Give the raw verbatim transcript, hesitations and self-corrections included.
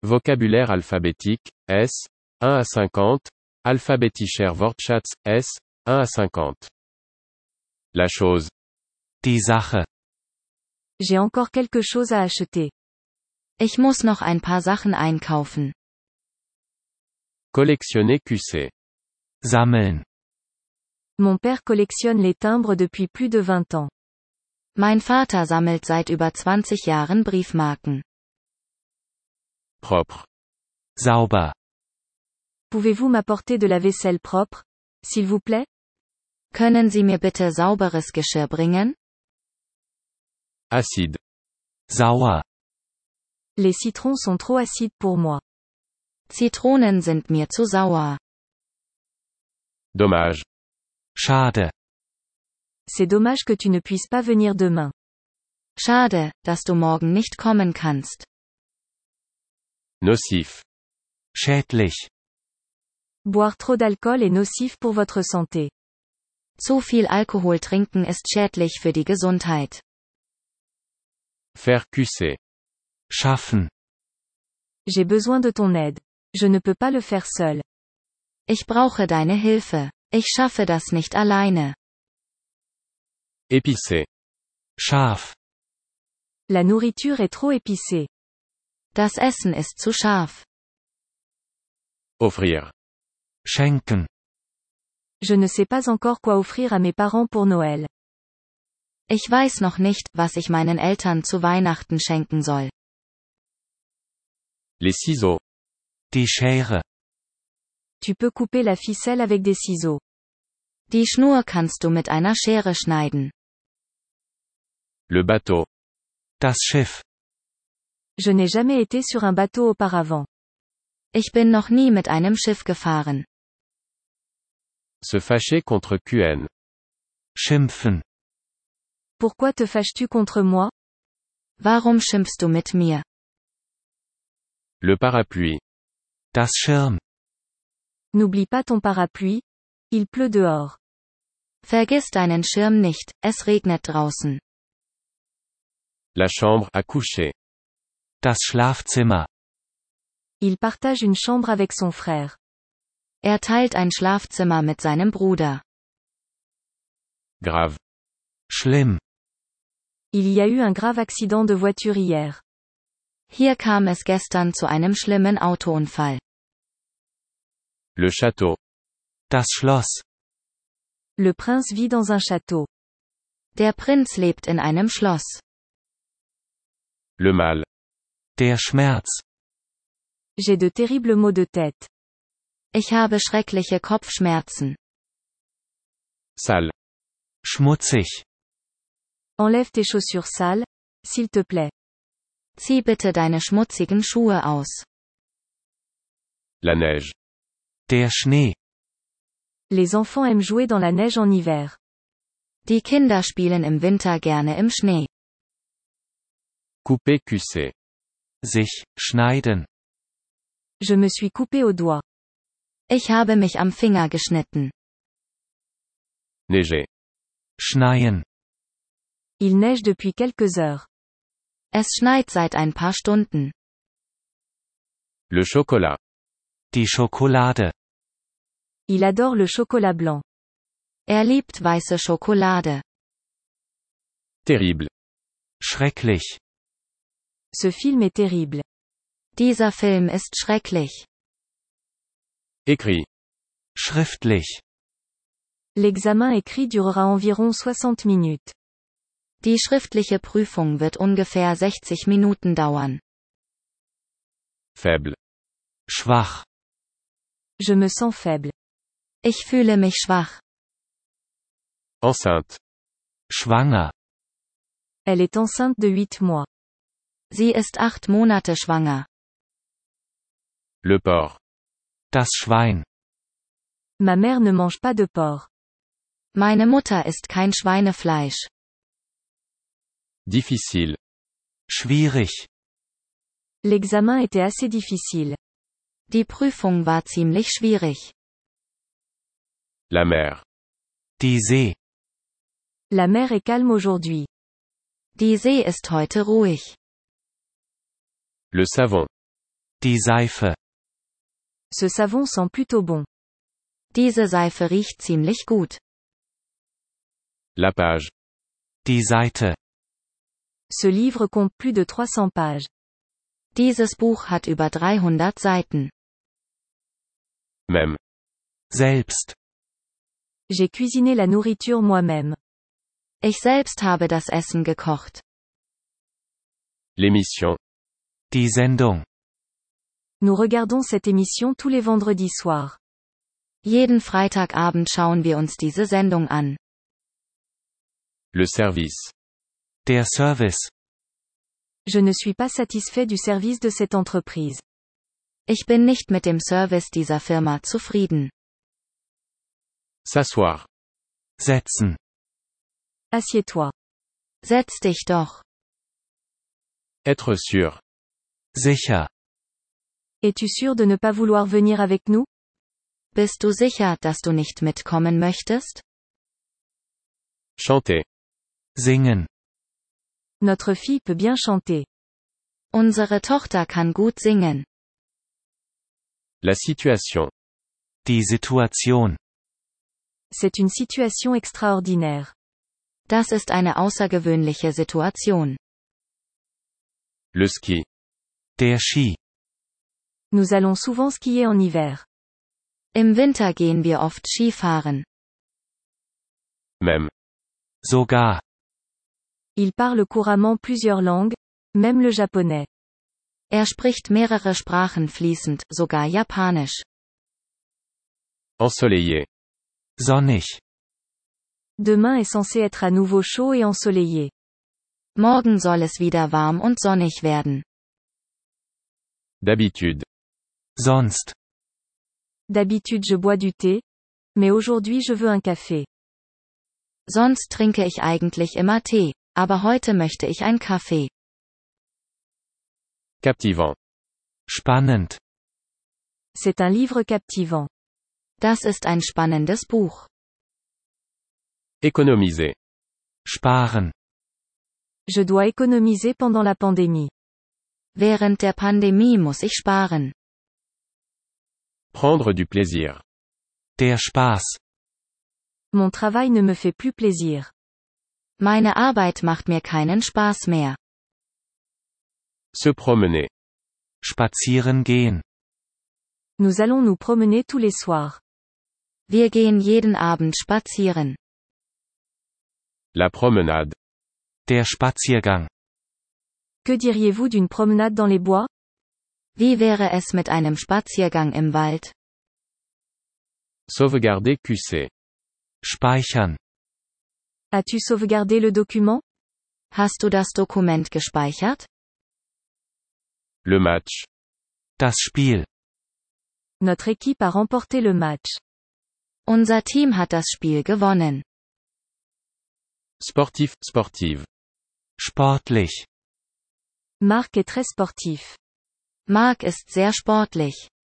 Vocabulaire alphabétique, S, un à cinquante, Alphabetischer Wortschatz, S, un à cinquante. La chose. Die Sache. J'ai encore quelque chose à acheter. Ich muss noch ein paar Sachen einkaufen. Collectionner Q C. Sammeln. Mon père collectionne les timbres depuis plus de vingt ans. Mein Vater sammelt seit über zwanzig Jahren Briefmarken. Propre. Sauber. Pouvez-vous m'apporter de la vaisselle propre, s'il vous plaît? Können Sie mir bitte sauberes Geschirr bringen? Acide. Sauer. Les citrons sont trop acides pour moi. Zitronen sind mir zu sauer. Dommage. Schade. C'est dommage que tu ne puisses pas venir demain. Schade, dass du morgen nicht kommen kannst. Nocif. Schädlich. Boire trop d'alcool est nocif pour votre santé. Zu viel Alkohol trinken ist schädlich für die Gesundheit. Faire Q C. Schaffen. J'ai besoin de ton aide. Je ne peux pas le faire seul. Ich brauche deine Hilfe. Ich schaffe das nicht alleine. Épicé. Scharf. La nourriture est trop épicée. Das Essen ist zu scharf. Offrir. Schenken. Je ne sais pas encore quoi offrir à mes parents pour Noël. Ich weiß noch nicht, was ich meinen Eltern zu Weihnachten schenken soll. Les ciseaux. Die Schere. Tu peux couper la ficelle avec des ciseaux. Die Schnur kannst du mit einer Schere schneiden. Le bateau. Das Schiff. Je n'ai jamais été sur un bateau auparavant. Ich bin noch nie mit einem Schiff gefahren. Se fâcher contre Q N. Schimpfen. Pourquoi te fâches-tu contre moi? Warum schimpfst du mit mir? Le parapluie. Das Schirm. N'oublie pas ton parapluie. Il pleut dehors. Vergiss deinen Schirm nicht, es regnet draußen. La chambre à coucher. Das Schlafzimmer. Il partage une chambre avec son frère. Er teilt ein Schlafzimmer mit seinem Bruder. Grave. Schlimm. Il y a eu un grave accident de voiture hier. Hier kam es gestern zu einem schlimmen Autounfall. Le château. Das Schloss. Le prince vit dans un château. Der Prinz lebt in einem Schloss. Le mal. Der Schmerz. J'ai de terribles maux de tête. Ich habe schreckliche Kopfschmerzen. Sale. Schmutzig. Enlève tes chaussures sales, s'il te plaît. Zieh bitte deine schmutzigen Schuhe aus. La neige. Der Schnee. Les enfants aiment jouer dans la neige en hiver. Die Kinder spielen im Winter gerne im Schnee. Couper Q C. Sich, schneiden. Je me suis coupé au doigt. Ich habe mich am Finger geschnitten. Neiger. Schneien. Il neige depuis quelques heures. Es schneit seit ein paar Stunden. Le chocolat. Die Schokolade. Il adore le chocolat blanc. Er liebt weiße Schokolade. Terrible. Schrecklich. Ce film est terrible. Dieser Film ist schrecklich. Écrit. Schriftlich. L'examen écrit durera environ soixante minutes. Die schriftliche Prüfung wird ungefähr sechzig Minuten dauern. Faible. Schwach. Je me sens faible. Ich fühle mich schwach. Enceinte. Schwanger. Elle est enceinte de huit mois. Sie ist acht Monate schwanger. Le porc. Das Schwein. Ma mère ne mange pas de porc. Meine Mutter isst kein Schweinefleisch. Difficile. Schwierig. L'examen était assez difficile. Die Prüfung war ziemlich schwierig. La mer. Die See. La mer est calme aujourd'hui. Die See ist heute ruhig. Le savon. Die Seife. Ce savon sent plutôt bon. Diese Seife riecht ziemlich gut. La page. Die Seite. Ce livre compte plus de trois cents pages. Dieses Buch hat über dreihundert Seiten. Même. Selbst. J'ai cuisiné la nourriture moi-même. Ich selbst habe das Essen gekocht. L'émission. Die Sendung. Nous regardons cette émission tous les vendredis soirs. Jeden Freitagabend schauen wir uns diese Sendung an. Le service. Der Service. Je ne suis pas satisfait du service de cette entreprise. Ich bin nicht mit dem Service dieser Firma zufrieden. S'asseoir. Setzen. Assieds-toi. Setz dich doch. Être sûr. Sicher. Es-tu sûr de ne pas vouloir venir avec nous? Bist du sicher, dass du nicht mitkommen möchtest? Chanter. Singen. Notre fille peut bien chanter. Unsere Tochter kann gut singen. La situation. Die Situation. C'est une situation extraordinaire. Das ist eine außergewöhnliche Situation. Le ski. Der Ski. Nous allons souvent skier en hiver. Im Winter gehen wir oft Skifahren. Même. Sogar. Il parle couramment plusieurs langues, même le japonais. Er spricht mehrere Sprachen fließend, sogar Japanisch. Ensoleillé. Sonnig. Demain est censé être à nouveau chaud et ensoleillé. Morgen soll es wieder warm und sonnig werden. D'habitude. Sonst. D'habitude je bois du thé, mais aujourd'hui je veux un café. Sonst trinke ich eigentlich immer Tee, aber heute möchte ich ein Kaffee. Captivant. Spannend. C'est un livre captivant. Das ist ein spannendes Buch. Économiser. Sparen. Je dois économiser pendant la pandémie. Während der Pandemie muss ich sparen. Prendre du plaisir. Der Spaß. Mon travail ne me fait plus plaisir. Meine Arbeit macht mir keinen Spaß mehr. Se promener. Spazieren gehen. Nous allons nous promener tous les soirs. Wir gehen jeden Abend spazieren. La promenade. Der Spaziergang. Que diriez-vous d'une promenade dans les bois? Wie wäre es mit einem Spaziergang im Wald? Sauvegarder Q C. Speichern. As-tu sauvegardé le document? Hast du das Dokument gespeichert? Le match. Das Spiel. Notre équipe a remporté le match. Unser Team hat das Spiel gewonnen. Sportif, sportive. Sportlich. Marc est très sportif. Marc ist sehr sportlich.